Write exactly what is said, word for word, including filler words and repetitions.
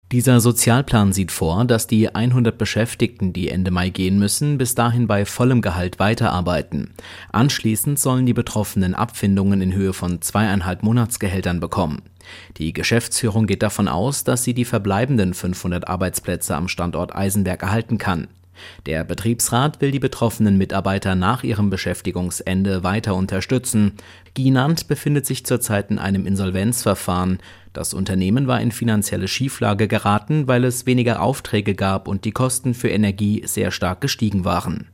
Dieser Sozialplan sieht vor, dass die hundert Beschäftigten, die Ende Mai gehen müssen, bis dahin bei vollem Gehalt weiterarbeiten. Anschließend sollen die Betroffenen Abfindungen in Höhe von zweieinhalb Monatsgehältern bekommen. Die Geschäftsführung geht davon aus, dass sie die verbleibenden fünfhundert Arbeitsplätze am Standort Eisenberg erhalten kann. Der Betriebsrat will die betroffenen Mitarbeiter nach ihrem Beschäftigungsende weiter unterstützen. Ginant befindet sich zurzeit in einem Insolvenzverfahren. Das Unternehmen war in finanzielle Schieflage geraten, weil es weniger Aufträge gab und die Kosten für Energie sehr stark gestiegen waren.